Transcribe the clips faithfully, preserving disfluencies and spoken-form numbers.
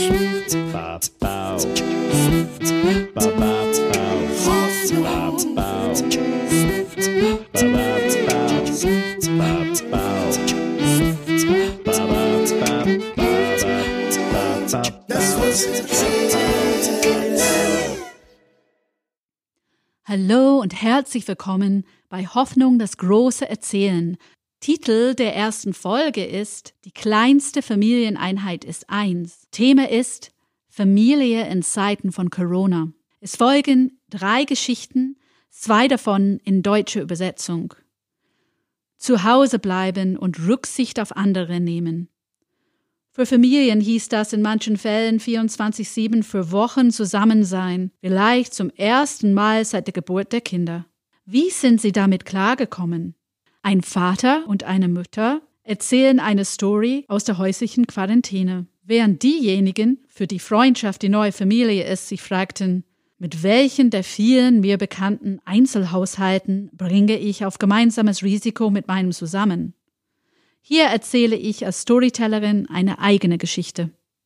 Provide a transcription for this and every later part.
Hallo und herzlich willkommen bei Hoffnung, das große Erzählen. Titel der ersten Folge ist Die kleinste Familieneinheit ist eins. Thema ist Familie in Zeiten von Corona. Es folgen drei Geschichten, zwei davon in deutscher Übersetzung. Zu Hause bleiben und Rücksicht auf andere nehmen. Für Familien hieß das in manchen Fällen vierundzwanzig sieben für Wochen zusammen sein, vielleicht zum ersten Mal seit der Geburt der Kinder. Wie sind sie damit klargekommen? Ein Vater und eine Mutter erzählen eine Story aus der häuslichen Quarantäne, während diejenigen, für die Freundschaft die neue Familie ist, sich fragten, mit welchen der vielen mir bekannten Einzelhaushalten bringe ich auf gemeinsames Risiko mit meinem zusammen? Hier erzähle ich als Storytellerin eine eigene Geschichte.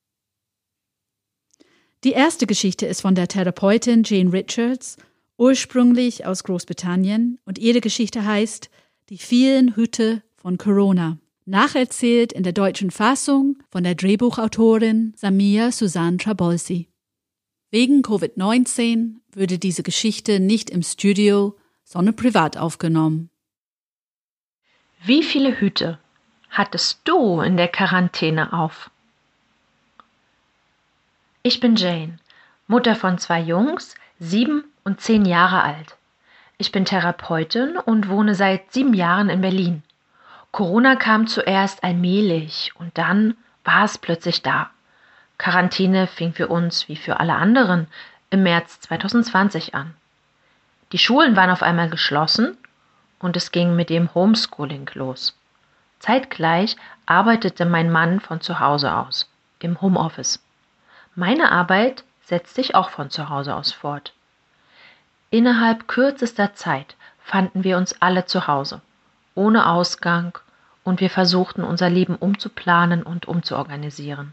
Die erste Geschichte ist von der Therapeutin Jane Richards, ursprünglich aus Großbritannien, und ihre Geschichte heißt Die vielen Hüte von Corona, nacherzählt in der deutschen Fassung von der Drehbuchautorin Samia Susanne Trabolsi. Wegen Covid neunzehn würde diese Geschichte nicht im Studio, sondern privat aufgenommen. Wie viele Hüte hattest du in der Quarantäne auf? Ich bin Jane, Mutter von zwei Jungs, sieben und zehn Jahre alt. Ich bin Therapeutin und wohne seit sieben Jahren in Berlin. Corona kam zuerst allmählich und dann war es plötzlich da. Quarantäne fing für uns wie für alle anderen im März zwanzig zwanzig an. Die Schulen waren auf einmal geschlossen und es ging mit dem Homeschooling los. Zeitgleich arbeitete mein Mann von zu Hause aus, im Homeoffice. Meine Arbeit setzt sich auch von zu Hause aus fort. Innerhalb kürzester Zeit fanden wir uns alle zu Hause, ohne Ausgang, und wir versuchten, unser Leben umzuplanen und umzuorganisieren.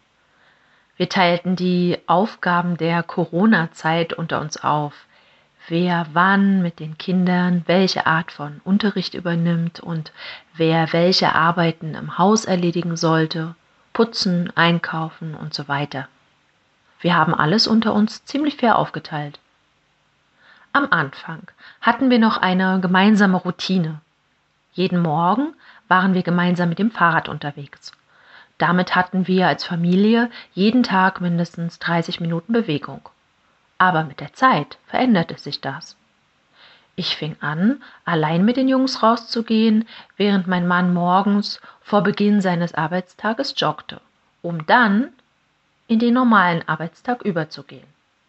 Wir teilten die Aufgaben der Corona-Zeit unter uns auf, wer wann mit den Kindern welche Art von Unterricht übernimmt und wer welche Arbeiten im Haus erledigen sollte, putzen, einkaufen und so weiter. Wir haben alles unter uns ziemlich fair aufgeteilt. Am Anfang hatten wir noch eine gemeinsame Routine. Jeden Morgen waren wir gemeinsam mit dem Fahrrad unterwegs. Damit hatten wir als Familie jeden Tag mindestens dreißig Minuten Bewegung. Aber mit der Zeit veränderte sich das. Ich fing an, allein mit den Jungs rauszugehen, während mein Mann morgens vor Beginn seines Arbeitstages joggte, um dann in den normalen Arbeitstag überzugehen.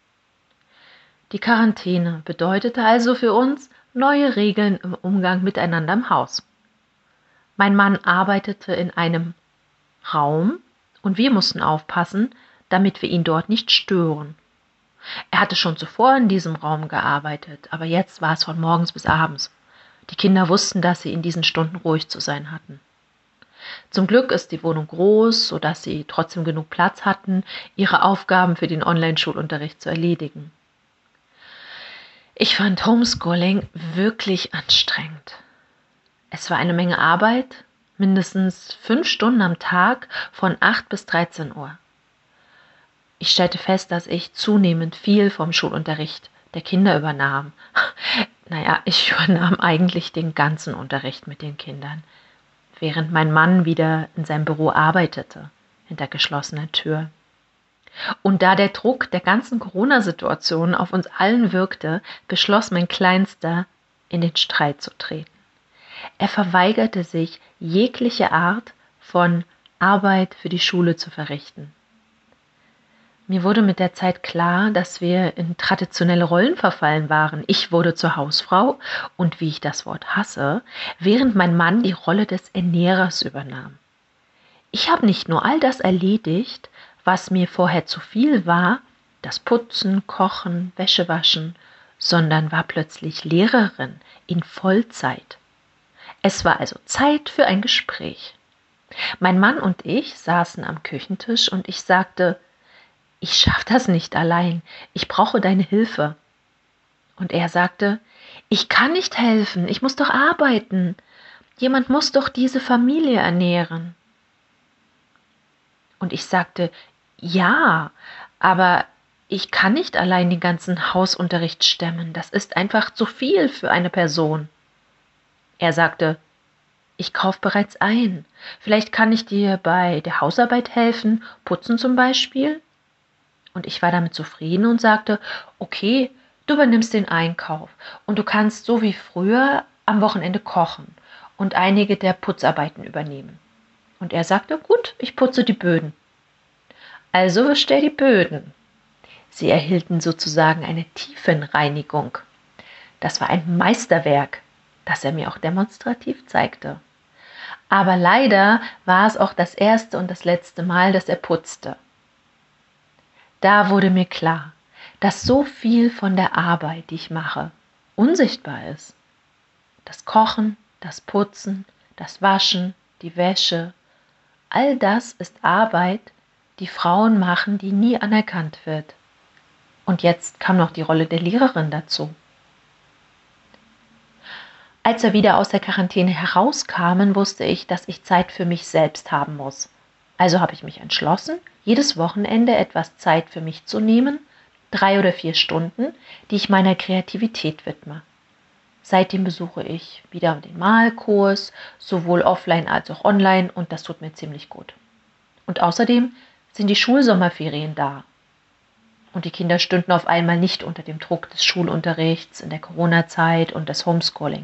Die Quarantäne bedeutete also für uns neue Regeln im Umgang miteinander im Haus. Mein Mann arbeitete in einem Raum und wir mussten aufpassen, damit wir ihn dort nicht stören. Er hatte schon zuvor in diesem Raum gearbeitet, aber jetzt war es von morgens bis abends. Die Kinder wussten, dass sie in diesen Stunden ruhig zu sein hatten. Zum Glück ist die Wohnung groß, sodass sie trotzdem genug Platz hatten, ihre Aufgaben für den Online-Schulunterricht zu erledigen. Ich fand Homeschooling wirklich anstrengend. Es war eine Menge Arbeit, mindestens fünf Stunden am Tag von acht bis dreizehn Uhr. Ich stellte fest, dass ich zunehmend viel vom Schulunterricht der Kinder übernahm. Naja, ich übernahm eigentlich den ganzen Unterricht mit den Kindern, während mein Mann wieder in seinem Büro arbeitete, hinter geschlossener Tür. Und da der Druck der ganzen Corona-Situation auf uns allen wirkte, beschloss mein Kleinster, in den Streit zu treten. Er verweigerte sich, jegliche Art von Arbeit für die Schule zu verrichten. Mir wurde mit der Zeit klar, dass wir in traditionelle Rollen verfallen waren. Ich wurde zur Hausfrau und, wie ich das Wort hasse, während mein Mann die Rolle des Ernährers übernahm. Ich habe nicht nur all das erledigt, was mir vorher zu viel war, das Putzen, Kochen, Wäsche waschen, sondern war plötzlich Lehrerin in Vollzeit. Es war also Zeit für ein Gespräch. Mein Mann und ich saßen am Küchentisch und ich sagte: ich schaffe das nicht allein, ich brauche deine Hilfe. Und er sagte, ich kann nicht helfen, ich muss doch arbeiten. Jemand muss doch diese Familie ernähren. Und ich sagte, ja, aber ich kann nicht allein den ganzen Hausunterricht stemmen. Das ist einfach zu viel für eine Person. Er sagte, ich kaufe bereits ein. Vielleicht kann ich dir bei der Hausarbeit helfen, putzen zum Beispiel. Und ich war damit zufrieden und sagte, okay, du übernimmst den Einkauf und du kannst so wie früher am Wochenende kochen und einige der Putzarbeiten übernehmen. Und er sagte, gut, ich putze die Böden. Also wischte er die Böden. Sie erhielten sozusagen eine Tiefenreinigung. Das war ein Meisterwerk, das er mir auch demonstrativ zeigte. Aber leider war es auch das erste und das letzte Mal, dass er putzte. Da wurde mir klar, dass so viel von der Arbeit, die ich mache, unsichtbar ist. Das Kochen, das Putzen, das Waschen, die Wäsche, all das ist Arbeit, die Frauen machen, die nie anerkannt wird. Und jetzt kam noch die Rolle der Lehrerin dazu. Als wir wieder aus der Quarantäne herauskamen, wusste ich, dass ich Zeit für mich selbst haben muss. Also habe ich mich entschlossen, jedes Wochenende etwas Zeit für mich zu nehmen, drei oder vier Stunden, die ich meiner Kreativität widme. Seitdem besuche ich wieder den Malkurs, sowohl offline als auch online, und das tut mir ziemlich gut. Und außerdem sind die Schulsommerferien da. Und die Kinder stünden auf einmal nicht unter dem Druck des Schulunterrichts in der Corona-Zeit und des Homeschooling.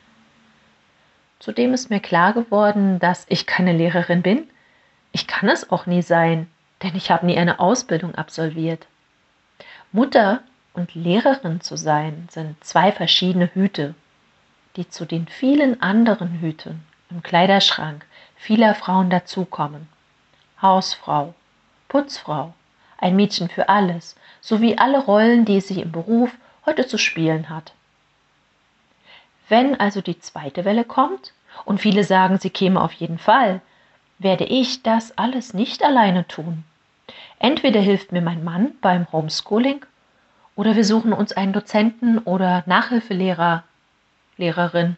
Zudem ist mir klar geworden, dass ich keine Lehrerin bin. Ich kann es auch nie sein, denn ich habe nie eine Ausbildung absolviert. Mutter und Lehrerin zu sein, sind zwei verschiedene Hüte, die zu den vielen anderen Hüten im Kleiderschrank vieler Frauen dazukommen. Hausfrau, Putzfrau, ein Mädchen für alles, sowie alle Rollen, die sie im Beruf heute zu spielen hat. Wenn also die zweite Welle kommt, und viele sagen, sie käme auf jeden Fall, werde ich das alles nicht alleine tun. Entweder hilft mir mein Mann beim Homeschooling, oder wir suchen uns einen Dozenten oder Nachhilfelehrer, Lehrerin.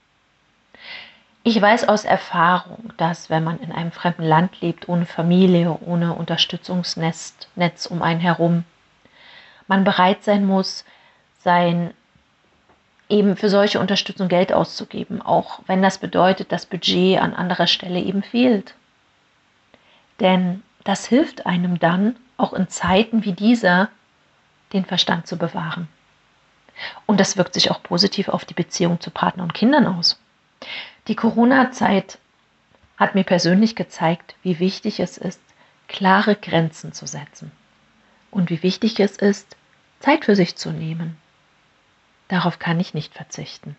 Ich weiß aus Erfahrung, dass wenn man in einem fremden Land lebt, ohne Familie, ohne Unterstützungsnetz Netz um einen herum, man bereit sein muss, sein eben für solche Unterstützung Geld auszugeben, auch wenn das bedeutet, das Budget an anderer Stelle eben fehlt. Denn das hilft einem dann, auch in Zeiten wie dieser, den Verstand zu bewahren. Und das wirkt sich auch positiv auf die Beziehung zu Partner und Kindern aus. Die Corona-Zeit hat mir persönlich gezeigt, wie wichtig es ist, klare Grenzen zu setzen. Und wie wichtig es ist, Zeit für sich zu nehmen. Darauf kann ich nicht verzichten.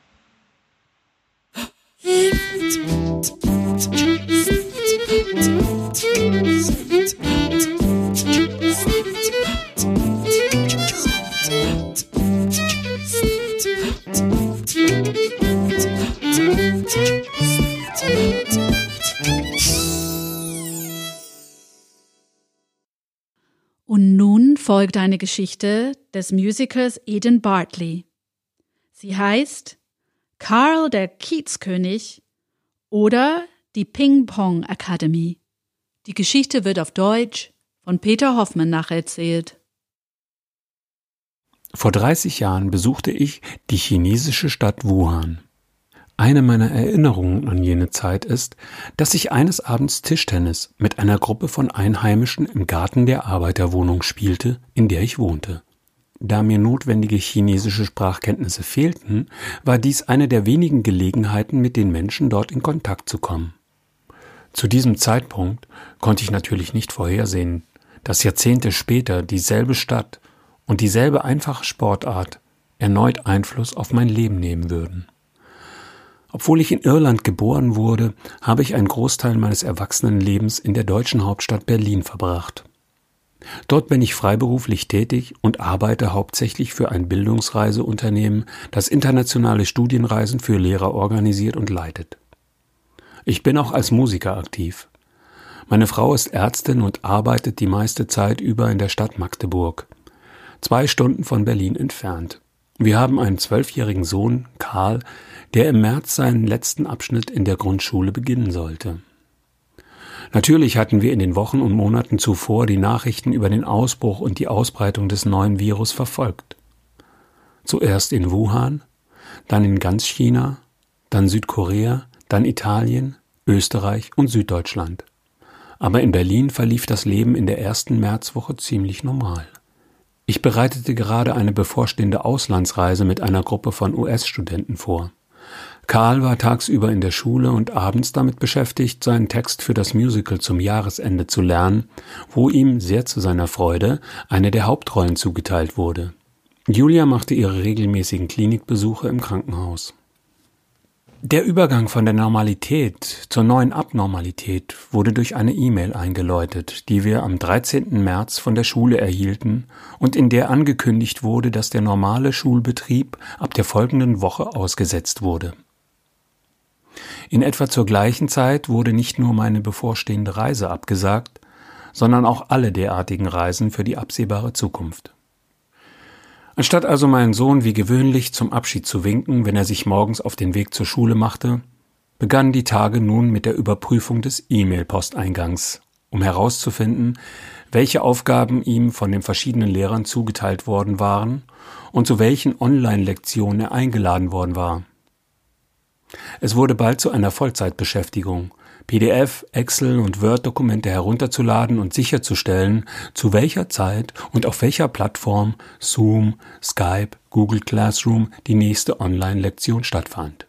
Und nun folgt eine Geschichte des Musicals Eden Bartley. Sie heißt Karl der Kiezkönig oder die Ping-Pong Academy. Die Geschichte wird auf Deutsch von Peter Hoffmann nacherzählt. Vor dreißig Jahren besuchte ich die chinesische Stadt Wuhan. Eine meiner Erinnerungen an jene Zeit ist, dass ich eines Abends Tischtennis mit einer Gruppe von Einheimischen im Garten der Arbeiterwohnung spielte, in der ich wohnte. Da mir notwendige chinesische Sprachkenntnisse fehlten, war dies eine der wenigen Gelegenheiten, mit den Menschen dort in Kontakt zu kommen. Zu diesem Zeitpunkt konnte ich natürlich nicht vorhersehen, dass Jahrzehnte später dieselbe Stadt und dieselbe einfache Sportart erneut Einfluss auf mein Leben nehmen würden. Obwohl ich in Irland geboren wurde, habe ich einen Großteil meines Erwachsenenlebens in der deutschen Hauptstadt Berlin verbracht. Dort bin ich freiberuflich tätig und arbeite hauptsächlich für ein Bildungsreiseunternehmen, das internationale Studienreisen für Lehrer organisiert und leitet. Ich bin auch als Musiker aktiv. Meine Frau ist Ärztin und arbeitet die meiste Zeit über in der Stadt Magdeburg, zwei Stunden von Berlin entfernt. Wir haben einen zwölfjährigen Sohn, Karl, der im März seinen letzten Abschnitt in der Grundschule beginnen sollte. Natürlich hatten wir in den Wochen und Monaten zuvor die Nachrichten über den Ausbruch und die Ausbreitung des neuen Virus verfolgt. Zuerst in Wuhan, dann in ganz China, dann Südkorea, dann Italien, Österreich und Süddeutschland. Aber in Berlin verlief das Leben in der ersten Märzwoche ziemlich normal. Ich bereitete gerade eine bevorstehende Auslandsreise mit einer Gruppe von U S-Studenten vor. Karl war tagsüber in der Schule und abends damit beschäftigt, seinen Text für das Musical zum Jahresende zu lernen, wo ihm, sehr zu seiner Freude, eine der Hauptrollen zugeteilt wurde. Julia machte ihre regelmäßigen Klinikbesuche im Krankenhaus. Der Übergang von der Normalität zur neuen Abnormalität wurde durch eine E-Mail eingeläutet, die wir am dreizehnten März von der Schule erhielten und in der angekündigt wurde, dass der normale Schulbetrieb ab der folgenden Woche ausgesetzt wurde. In etwa zur gleichen Zeit wurde nicht nur meine bevorstehende Reise abgesagt, sondern auch alle derartigen Reisen für die absehbare Zukunft. Anstatt also meinen Sohn wie gewöhnlich zum Abschied zu winken, wenn er sich morgens auf den Weg zur Schule machte, begannen die Tage nun mit der Überprüfung des E-Mail-Posteingangs, um herauszufinden, welche Aufgaben ihm von den verschiedenen Lehrern zugeteilt worden waren und zu welchen Online-Lektionen er eingeladen worden war. Es wurde bald zu einer Vollzeitbeschäftigung, P D F, Excel und Word-Dokumente herunterzuladen und sicherzustellen, zu welcher Zeit und auf welcher Plattform Zoom, Skype, Google Classroom die nächste Online-Lektion stattfand.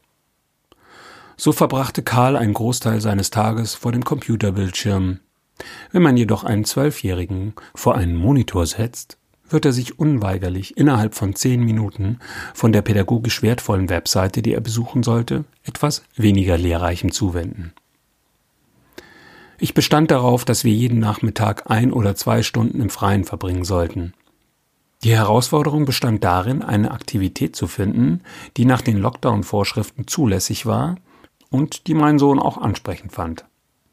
So verbrachte Karl einen Großteil seines Tages vor dem Computerbildschirm. Wenn man jedoch einen Zwölfjährigen vor einen Monitor setzt, wird er sich unweigerlich innerhalb von zehn Minuten von der pädagogisch wertvollen Webseite, die er besuchen sollte, etwas weniger Lehrreichem zuwenden. Ich bestand darauf, dass wir jeden Nachmittag ein oder zwei Stunden im Freien verbringen sollten. Die Herausforderung bestand darin, eine Aktivität zu finden, die nach den Lockdown-Vorschriften zulässig war und die mein Sohn auch ansprechend fand.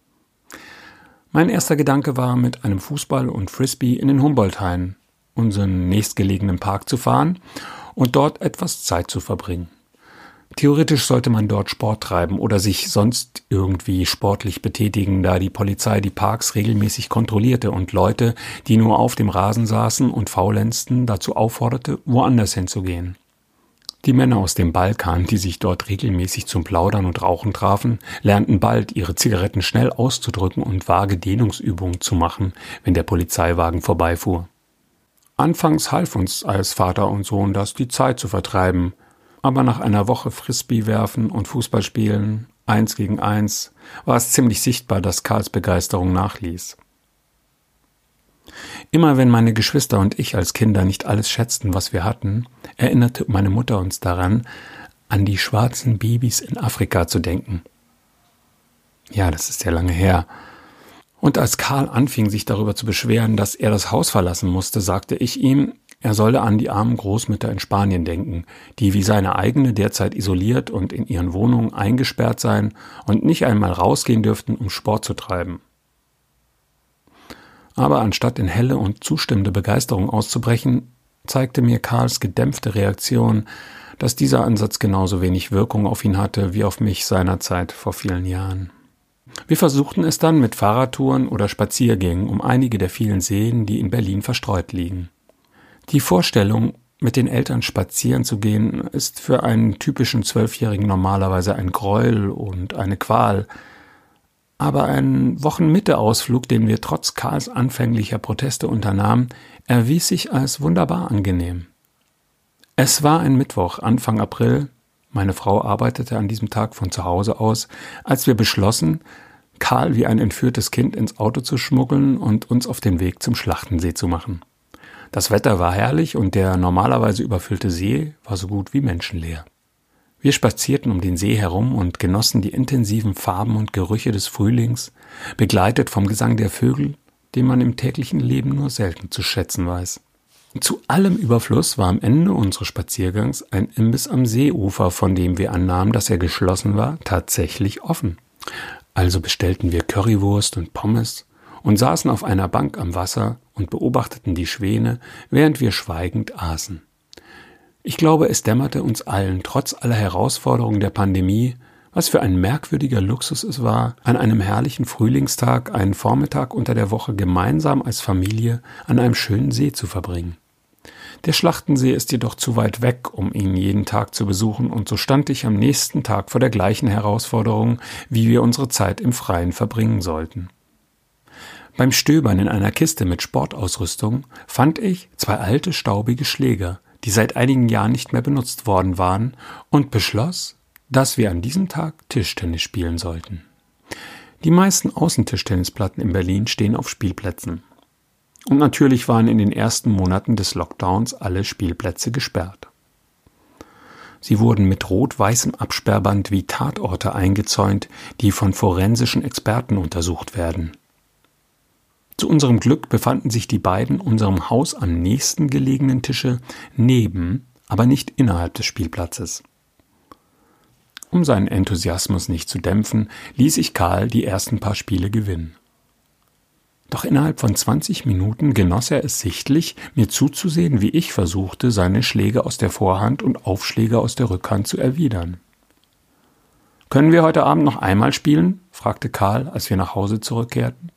Mein erster Gedanke war, mit einem Fußball und Frisbee in den Humboldt-Hain, unseren nächstgelegenen Park, zu fahren und dort etwas Zeit zu verbringen. Theoretisch sollte man dort Sport treiben oder sich sonst irgendwie sportlich betätigen, da die Polizei die Parks regelmäßig kontrollierte und Leute, die nur auf dem Rasen saßen und faulenzten, dazu aufforderte, woanders hinzugehen. Die Männer aus dem Balkan, die sich dort regelmäßig zum Plaudern und Rauchen trafen, lernten bald, ihre Zigaretten schnell auszudrücken und vage Dehnungsübungen zu machen, wenn der Polizeiwagen vorbeifuhr. Anfangs half uns als Vater und Sohn das, die Zeit zu vertreiben, aber nach einer Woche Frisbee werfen und Fußball spielen, eins gegen eins, war es ziemlich sichtbar, dass Karls Begeisterung nachließ. Immer wenn meine Geschwister und ich als Kinder nicht alles schätzten, was wir hatten, erinnerte meine Mutter uns daran, an die schwarzen Babys in Afrika zu denken. Ja, das ist ja lange her. Und als Karl anfing, sich darüber zu beschweren, dass er das Haus verlassen musste, sagte ich ihm, er solle an die armen Großmütter in Spanien denken, die wie seine eigene derzeit isoliert und in ihren Wohnungen eingesperrt seien und nicht einmal rausgehen dürften, um Sport zu treiben. Aber anstatt in helle und zustimmende Begeisterung auszubrechen, zeigte mir Karls gedämpfte Reaktion, dass dieser Ansatz genauso wenig Wirkung auf ihn hatte wie auf mich seinerzeit vor vielen Jahren. Wir versuchten es dann mit Fahrradtouren oder Spaziergängen um einige der vielen Seen, die in Berlin verstreut liegen. Die Vorstellung, mit den Eltern spazieren zu gehen, ist für einen typischen Zwölfjährigen normalerweise ein Gräuel und eine Qual. Aber ein Wochenmitte-Ausflug, den wir trotz Karls anfänglicher Proteste unternahmen, erwies sich als wunderbar angenehm. Es war ein Mittwoch, Anfang April, meine Frau arbeitete an diesem Tag von zu Hause aus, als wir beschlossen, Karl wie ein entführtes Kind ins Auto zu schmuggeln und uns auf den Weg zum Schlachtensee zu machen. Das Wetter war herrlich und der normalerweise überfüllte See war so gut wie menschenleer. Wir spazierten um den See herum und genossen die intensiven Farben und Gerüche des Frühlings, begleitet vom Gesang der Vögel, den man im täglichen Leben nur selten zu schätzen weiß. Zu allem Überfluss war am Ende unseres Spaziergangs ein Imbiss am Seeufer, von dem wir annahmen, dass er geschlossen war, tatsächlich offen. Also bestellten wir Currywurst und Pommes und saßen auf einer Bank am Wasser und beobachteten die Schwäne, während wir schweigend aßen. Ich glaube, es dämmerte uns allen, trotz aller Herausforderungen der Pandemie, was für ein merkwürdiger Luxus es war, an einem herrlichen Frühlingstag einen Vormittag unter der Woche gemeinsam als Familie an einem schönen See zu verbringen. Der Schlachtensee ist jedoch zu weit weg, um ihn jeden Tag zu besuchen, und so stand ich am nächsten Tag vor der gleichen Herausforderung, wie wir unsere Zeit im Freien verbringen sollten. Beim Stöbern in einer Kiste mit Sportausrüstung fand ich zwei alte, staubige Schläger, die seit einigen Jahren nicht mehr benutzt worden waren, und beschloss, dass wir an diesem Tag Tischtennis spielen sollten. Die meisten Außentischtennisplatten in Berlin stehen auf Spielplätzen. Und natürlich waren in den ersten Monaten des Lockdowns alle Spielplätze gesperrt. Sie wurden mit rot-weißem Absperrband wie Tatorte eingezäunt, die von forensischen Experten untersucht werden. Zu unserem Glück befanden sich die beiden unserem Haus am nächsten gelegenen Tische neben, aber nicht innerhalb des Spielplatzes. Um seinen Enthusiasmus nicht zu dämpfen, ließ ich Karl die ersten paar Spiele gewinnen. Doch innerhalb von zwanzig Minuten genoss er es sichtlich, mir zuzusehen, wie ich versuchte, seine Schläge aus der Vorhand und Aufschläge aus der Rückhand zu erwidern. »Können wir heute Abend noch einmal spielen?« fragte Karl, als wir nach Hause zurückkehrten.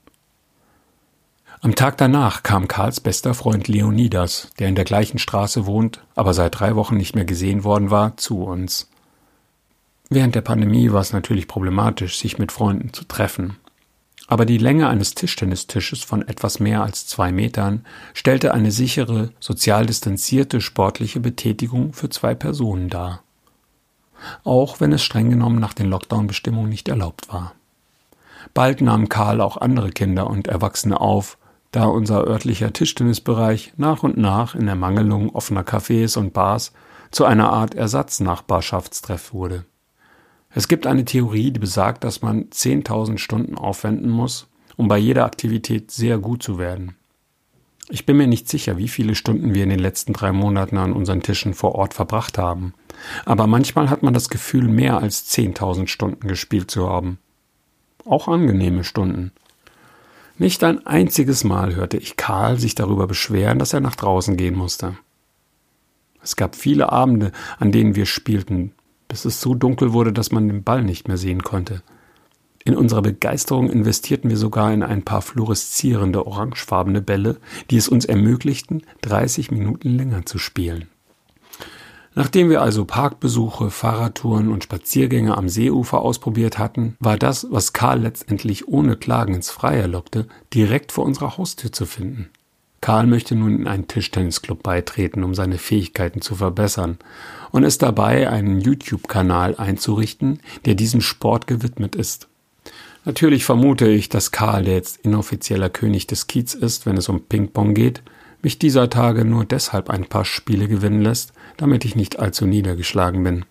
Am Tag danach kam Karls bester Freund Leonidas, der in der gleichen Straße wohnt, aber seit drei Wochen nicht mehr gesehen worden war, zu uns. Während der Pandemie war es natürlich problematisch, sich mit Freunden zu treffen. Aber die Länge eines Tischtennistisches von etwas mehr als zwei Metern stellte eine sichere, sozial distanzierte sportliche Betätigung für zwei Personen dar. Auch wenn es streng genommen nach den Lockdown-Bestimmungen nicht erlaubt war. Bald nahmen Karl auch andere Kinder und Erwachsene auf, da unser örtlicher Tischtennisbereich nach und nach in Ermangelung offener Cafés und Bars zu einer Art Ersatznachbarschaftstreff wurde. Es gibt eine Theorie, die besagt, dass man zehntausend Stunden aufwenden muss, um bei jeder Aktivität sehr gut zu werden. Ich bin mir nicht sicher, wie viele Stunden wir in den letzten drei Monaten an unseren Tischen vor Ort verbracht haben, aber manchmal hat man das Gefühl, mehr als zehntausend Stunden gespielt zu haben. Auch angenehme Stunden. Nicht ein einziges Mal hörte ich Karl sich darüber beschweren, dass er nach draußen gehen musste. Es gab viele Abende, an denen wir spielten, bis es so dunkel wurde, dass man den Ball nicht mehr sehen konnte. In unserer Begeisterung investierten wir sogar in ein paar fluoreszierende orangefarbene Bälle, die es uns ermöglichten, dreißig Minuten länger zu spielen. Nachdem wir also Parkbesuche, Fahrradtouren und Spaziergänge am Seeufer ausprobiert hatten, war das, was Karl letztendlich ohne Klagen ins Freie lockte, direkt vor unserer Haustür zu finden. Karl möchte nun in einen Tischtennisclub beitreten, um seine Fähigkeiten zu verbessern, und ist dabei, einen YouTube-Kanal einzurichten, der diesem Sport gewidmet ist. Natürlich vermute ich, dass Karl, der jetzt inoffizieller König des Kiez ist, wenn es um Ping-Pong geht, mich dieser Tage nur deshalb ein paar Spiele gewinnen lässt, damit ich nicht allzu niedergeschlagen bin.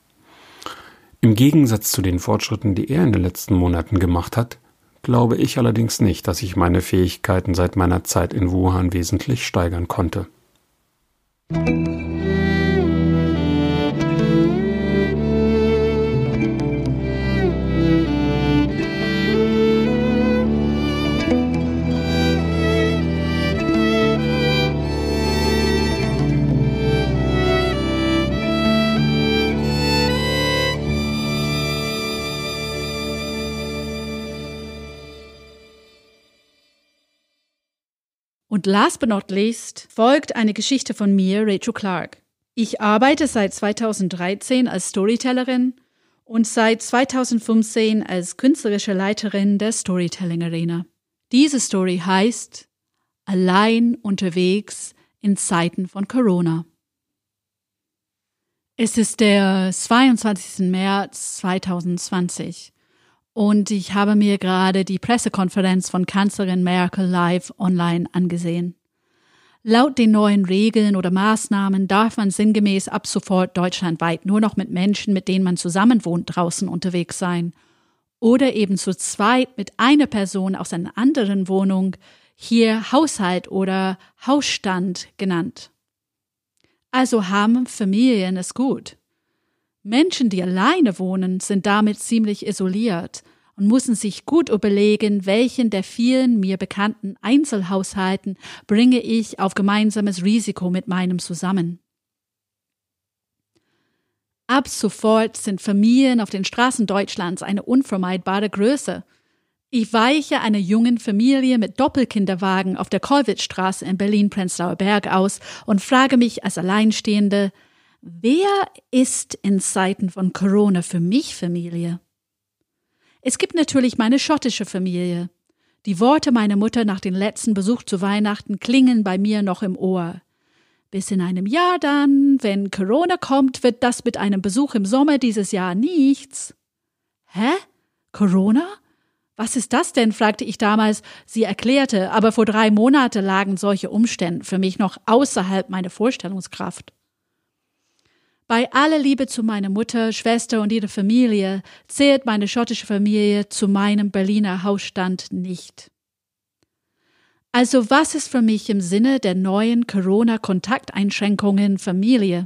Im Gegensatz zu den Fortschritten, die er in den letzten Monaten gemacht hat, glaube ich allerdings nicht, dass ich meine Fähigkeiten seit meiner Zeit in Wuhan wesentlich steigern konnte. Und last but not least folgt eine Geschichte von mir, Rachel Clark. Ich arbeite seit zweitausenddreizehn als Storytellerin und seit zweitausendfünfzehn als künstlerische Leiterin der Storytelling Arena. Diese Story heißt Allein unterwegs in Zeiten von Corona. Es ist der zweiundzwanzigsten März zweitausendzwanzig. Und ich habe mir gerade die Pressekonferenz von Kanzlerin Merkel live online angesehen. Laut den neuen Regeln oder Maßnahmen darf man sinngemäß ab sofort deutschlandweit nur noch mit Menschen, mit denen man zusammenwohnt, draußen unterwegs sein. Oder eben zu zweit mit einer Person aus einer anderen Wohnung, hier Haushalt oder Hausstand genannt. Also haben Familien es gut. Menschen, die alleine wohnen, sind damit ziemlich isoliert und müssen sich gut überlegen, welchen der vielen mir bekannten Einzelhaushalten bringe ich auf gemeinsames Risiko mit meinem zusammen. Ab sofort sind Familien auf den Straßen Deutschlands eine unvermeidbare Größe. Ich weiche einer jungen Familie mit Doppelkinderwagen auf der Kollwitzstraße in Berlin-Prenzlauer Berg aus und frage mich als Alleinstehende, wer ist in Zeiten von Corona für mich Familie? Es gibt natürlich meine schottische Familie. Die Worte meiner Mutter nach dem letzten Besuch zu Weihnachten klingen bei mir noch im Ohr. Bis in einem Jahr dann, wenn Corona kommt, wird das mit einem Besuch im Sommer dieses Jahr nichts. Hä? Corona? Was ist das denn? Fragte ich damals. Sie erklärte, aber vor drei Monaten lagen solche Umstände für mich noch außerhalb meiner Vorstellungskraft. Bei aller Liebe zu meiner Mutter, Schwester und ihrer Familie zählt meine schottische Familie zu meinem Berliner Hausstand nicht. Also was ist für mich im Sinne der neuen Corona-Kontakteinschränkungen Familie?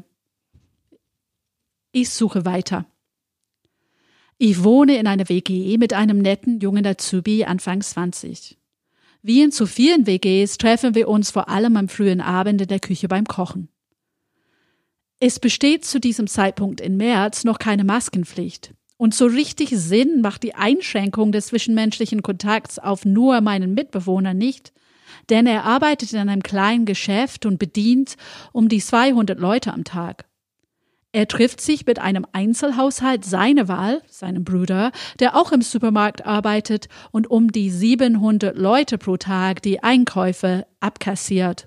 Ich suche weiter. Ich wohne in einer W G mit einem netten jungen Azubi Anfang zwanzig. Wie in zu vielen W Gs treffen wir uns vor allem am frühen Abend in der Küche beim Kochen. Es besteht zu diesem Zeitpunkt im März noch keine Maskenpflicht. Und so richtig Sinn macht die Einschränkung des zwischenmenschlichen Kontakts auf nur meinen Mitbewohner nicht, denn er arbeitet in einem kleinen Geschäft und bedient um die zweihundert Leute am Tag. Er trifft sich mit einem Einzelhaushalt seiner Wahl, seinem Bruder, der auch im Supermarkt arbeitet und um die siebenhundert Leute pro Tag die Einkäufe abkassiert.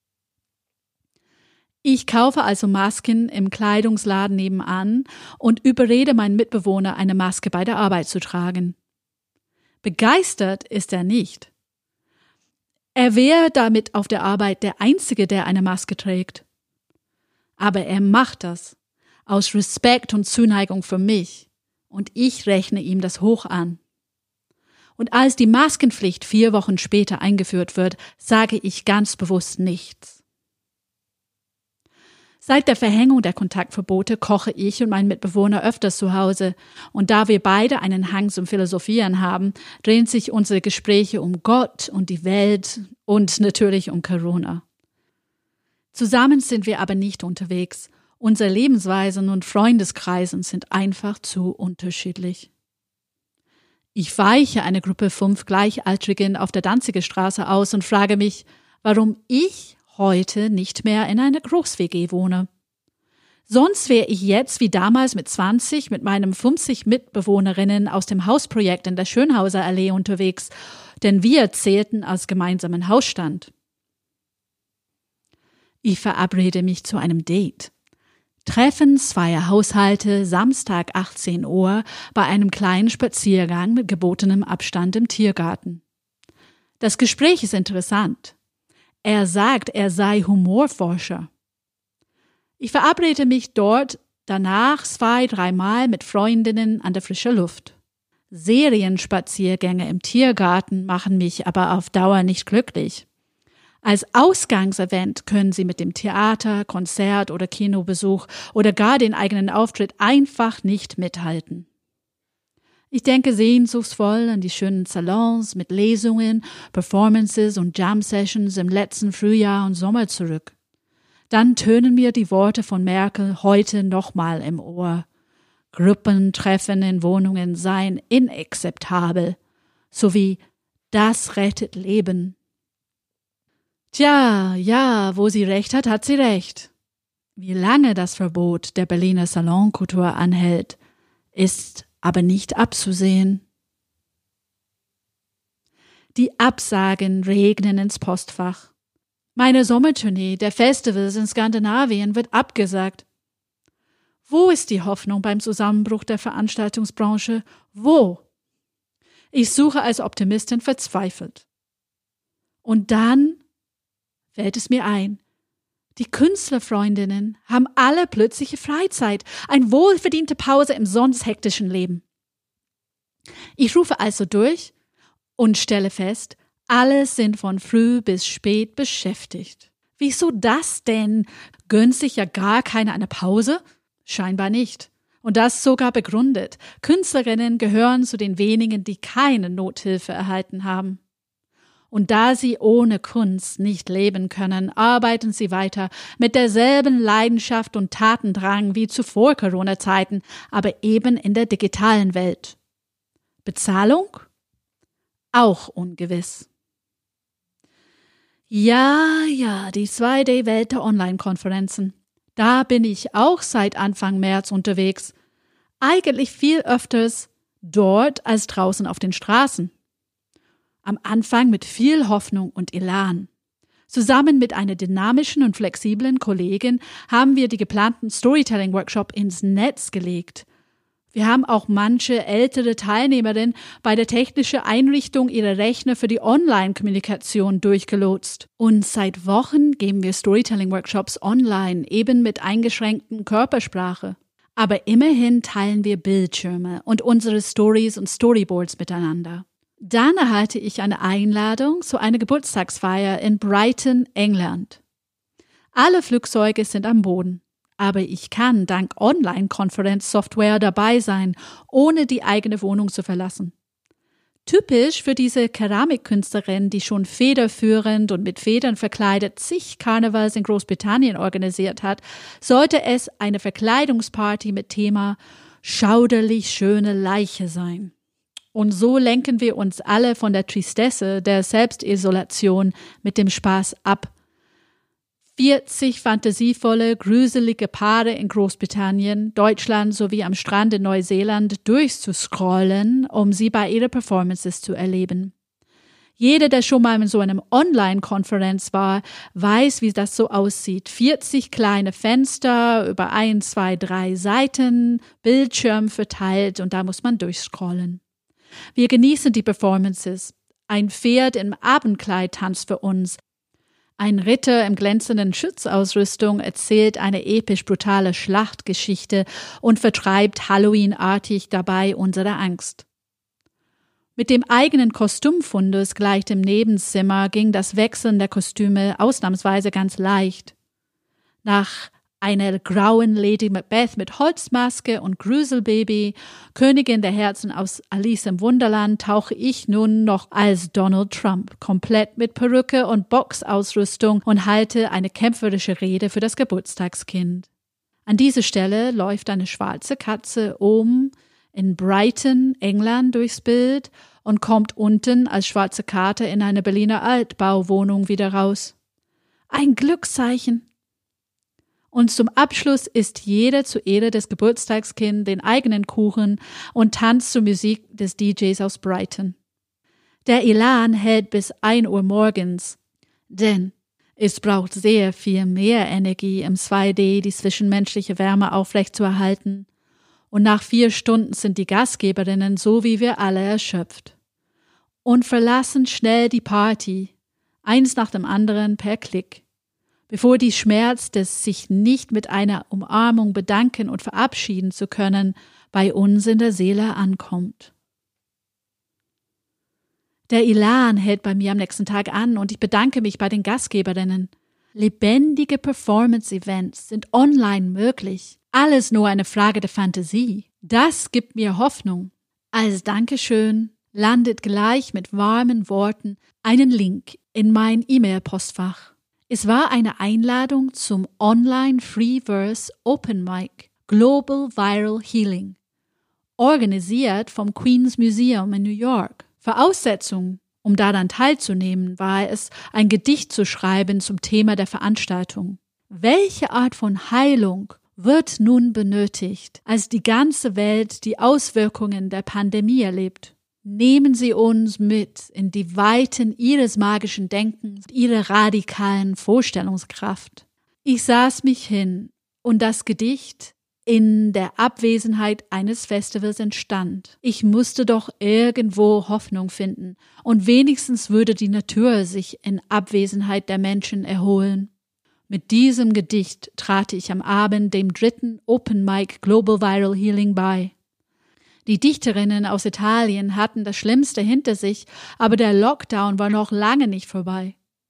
Ich kaufe also Masken im Kleidungsladen nebenan und überrede meinen Mitbewohner, eine Maske bei der Arbeit zu tragen. Begeistert ist er nicht. Er wäre damit auf der Arbeit der Einzige, der eine Maske trägt. Aber er macht das, aus Respekt und Zuneigung für mich, und ich rechne ihm das hoch an. Und als die Maskenpflicht vier Wochen später eingeführt wird, sage ich ganz bewusst nichts. Seit der Verhängung der Kontaktverbote koche ich und mein Mitbewohner öfters zu Hause, und da wir beide einen Hang zum Philosophieren haben, drehen sich unsere Gespräche um Gott und die Welt und natürlich um Corona. Zusammen sind wir aber nicht unterwegs. Unsere Lebensweisen und Freundeskreisen sind einfach zu unterschiedlich. Ich weiche eine Gruppe fünf Gleichaltrigen auf der Danziger Straße aus und frage mich, warum ich heute nicht mehr in einer Groß-W G wohne. Sonst wäre ich jetzt wie damals mit zwanzig mit meinen fünfzig Mitbewohnerinnen aus dem Hausprojekt in der Schönhauser Allee unterwegs, denn wir zählten als gemeinsamen Hausstand. Ich verabrede mich zu einem Date. Treffen zweier Haushalte Samstag achtzehn Uhr bei einem kleinen Spaziergang mit gebotenem Abstand im Tiergarten. Das Gespräch ist interessant. Er sagt, er sei Humorforscher. Ich verabrede mich dort danach zwei, dreimal mit Freundinnen an der frischen Luft. Serienspaziergänge im Tiergarten machen mich aber auf Dauer nicht glücklich. Als Ausgangsevent können Sie mit dem Theater, Konzert oder Kinobesuch oder gar den eigenen Auftritt einfach nicht mithalten. Ich denke sehnsuchtsvoll an die schönen Salons mit Lesungen, Performances und Jam-Sessions im letzten Frühjahr und Sommer zurück. Dann tönen mir die Worte von Merkel heute nochmal im Ohr. Gruppentreffen in Wohnungen seien inakzeptabel, sowie das rettet Leben. Tja, ja, wo sie recht hat, hat sie recht. Wie lange das Verbot der Berliner Salonkultur anhält, ist aber nicht abzusehen. Die Absagen regnen ins Postfach. Meine Sommertournee der Festivals in Skandinavien wird abgesagt. Wo ist die Hoffnung beim Zusammenbruch der Veranstaltungsbranche? Wo? Ich suche als Optimistin verzweifelt. Und dann fällt es mir ein. Die Künstlerfreundinnen haben alle plötzliche Freizeit, eine wohlverdiente Pause im sonst hektischen Leben. Ich rufe also durch und stelle fest, alle sind von früh bis spät beschäftigt. Wieso das denn? Gönnt sich ja gar keiner eine Pause? Scheinbar nicht. Und das sogar begründet. Künstlerinnen gehören zu den wenigen, die keine Nothilfe erhalten haben. Und da sie ohne Kunst nicht leben können, arbeiten sie weiter mit derselben Leidenschaft und Tatendrang wie zuvor Corona-Zeiten, aber eben in der digitalen Welt. Bezahlung? Auch ungewiss. Ja, ja, die zwei D Welt der Online-Konferenzen. Da bin ich auch seit Anfang März unterwegs. Eigentlich viel öfters dort als draußen auf den Straßen. Am Anfang mit viel Hoffnung und Elan. Zusammen mit einer dynamischen und flexiblen Kollegin haben wir die geplanten Storytelling-Workshop ins Netz gelegt. Wir haben auch manche ältere Teilnehmerinnen bei der technischen Einrichtung ihrer Rechner für die Online-Kommunikation durchgelotst. Und seit Wochen geben wir Storytelling-Workshops online, eben mit eingeschränkten Körpersprache. Aber immerhin teilen wir Bildschirme und unsere Stories und Storyboards miteinander. Dann erhalte ich eine Einladung zu einer Geburtstagsfeier in Brighton, England. Alle Flugzeuge sind am Boden. Aber ich kann dank Online-Konferenzsoftware dabei sein, ohne die eigene Wohnung zu verlassen. Typisch für diese Keramikkünstlerin, die schon federführend und mit Federn verkleidet zig Karnevals in Großbritannien organisiert hat, sollte es eine Verkleidungsparty mit Thema schauderlich schöne Leiche sein. Und so lenken wir uns alle von der Tristesse der Selbstisolation mit dem Spaß ab. vierzig fantasievolle, gruselige Paare in Großbritannien, Deutschland sowie am Strand in Neuseeland durchzuscrollen, um sie bei ihren Performances zu erleben. Jeder, der schon mal in so einem Online-Konferenz war, weiß, wie das so aussieht. vierzig kleine Fenster über ein, zwei, drei Seiten, Bildschirm verteilt und da muss man durchscrollen. Wir genießen die Performances. Ein Pferd im Abendkleid tanzt für uns. Ein Ritter im glänzenden Schutzausrüstung erzählt eine episch brutale Schlachtgeschichte und vertreibt Halloween-artig dabei unsere Angst. Mit dem eigenen Kostümfundus gleich im Nebenzimmer ging das Wechseln der Kostüme ausnahmsweise ganz leicht. Nach einer grauen Lady Macbeth mit Holzmaske und Gruselbaby, Königin der Herzen aus Alice im Wunderland, tauche ich nun noch als Donald Trump, komplett mit Perücke und Boxausrüstung und halte eine kämpferische Rede für das Geburtstagskind. An dieser Stelle läuft eine schwarze Katze oben in Brighton, England, durchs Bild und kommt unten als schwarze Karte in eine Berliner Altbauwohnung wieder raus. Ein Glückszeichen! Und zum Abschluss isst jeder zu Ehre des Geburtstagskinds den eigenen Kuchen und tanzt zur Musik des D Js aus Brighton. Der Elan hält bis ein Uhr morgens, denn es braucht sehr viel mehr Energie im zwei D, die zwischenmenschliche Wärme aufrechtzuerhalten. Und nach vier Stunden sind die Gastgeberinnen so wie wir alle erschöpft. Und verlassen schnell die Party, eins nach dem anderen per Klick, bevor die Schmerz des sich nicht mit einer Umarmung bedanken und verabschieden zu können, bei uns in der Seele ankommt. Der Elan hält bei mir am nächsten Tag an und ich bedanke mich bei den Gastgeberinnen. Lebendige Performance-Events sind online möglich. Alles nur eine Frage der Fantasie. Das gibt mir Hoffnung. Als Dankeschön landet gleich mit warmen Worten einen Link in mein E-Mail-Postfach. Es war eine Einladung zum Online Freeverse Open Mic Global Viral Healing, organisiert vom Queen's Museum in New York. Voraussetzung, um daran teilzunehmen, war es, ein Gedicht zu schreiben zum Thema der Veranstaltung. Welche Art von Heilung wird nun benötigt, als die ganze Welt die Auswirkungen der Pandemie erlebt? Nehmen Sie uns mit in die Weiten Ihres magischen Denkens, Ihrer radikalen Vorstellungskraft. Ich saß mich hin und das Gedicht in der Abwesenheit eines Festivals entstand. Ich musste doch irgendwo Hoffnung finden und wenigstens würde die Natur sich in Abwesenheit der Menschen erholen. Mit diesem Gedicht trat ich am Abend dem dritten Open Mic Global Viral Healing bei. Die Dichterinnen aus Italien hatten das Schlimmste hinter sich, aber der Lockdown war noch lange nicht vorbei.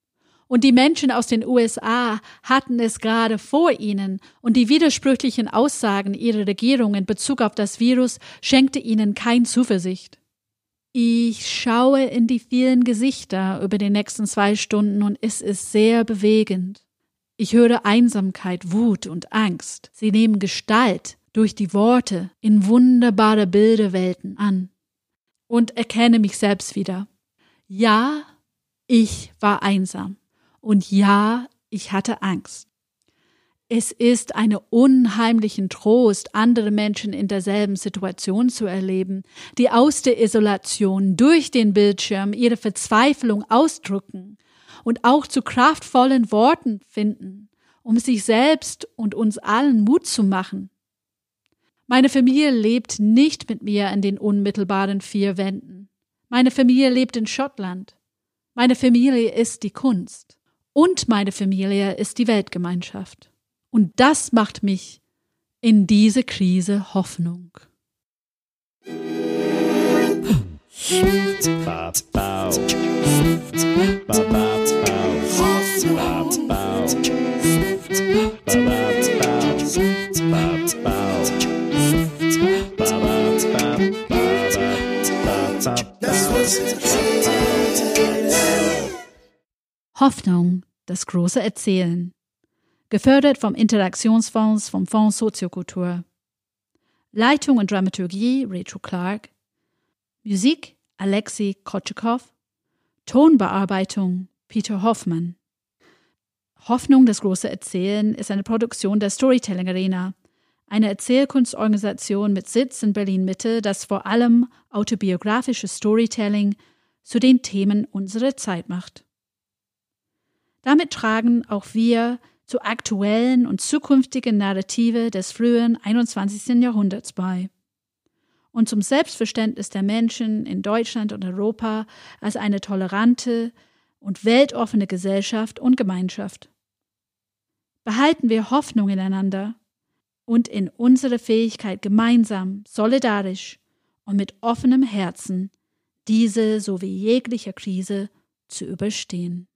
Und die Menschen aus den U S A hatten es gerade vor ihnen und die widersprüchlichen Aussagen ihrer Regierung in Bezug auf das Virus schenkte ihnen keine Zuversicht. Ich schaue in die vielen Gesichter über die nächsten zwei Stunden und es ist sehr bewegend. Ich höre Einsamkeit, Wut und Angst. Sie nehmen Gestalt durch die Worte in wunderbare Bilderwelten an. Und erkenne mich selbst wieder. Ja, ich war einsam. Und ja, ich hatte Angst. Es ist ein unheimlichen Trost, andere Menschen in derselben Situation zu erleben, die aus der Isolation durch den Bildschirm ihre Verzweiflung ausdrücken und auch zu kraftvollen Worten finden, um sich selbst und uns allen Mut zu machen. Meine Familie lebt nicht mit mir in den unmittelbaren vier Wänden. Meine Familie lebt in Schottland. Meine Familie ist die Kunst. Und meine Familie ist die Weltgemeinschaft. Und das macht mich in diese Krise Hoffnung. Hoffnung, das große Erzählen. Gefördert vom Interaktionsfonds vom Fonds Soziokultur. Leitung und Dramaturgie Rachel Clark. Musik Alexei Kotschikow. Tonbearbeitung Peter Hoffmann. Hoffnung, das große Erzählen ist eine Produktion der Storytelling Arena, eine Erzählkunstorganisation mit Sitz in Berlin-Mitte, das vor allem autobiografisches Storytelling zu den Themen unserer Zeit macht. Damit tragen auch wir zu aktuellen und zukünftigen Narrative des frühen einundzwanzigsten Jahrhunderts bei und zum Selbstverständnis der Menschen in Deutschland und Europa als eine tolerante und weltoffene Gesellschaft und Gemeinschaft. Behalten wir Hoffnung ineinander und in unsere Fähigkeit, gemeinsam, solidarisch und mit offenem Herzen diese sowie jegliche Krise zu überstehen.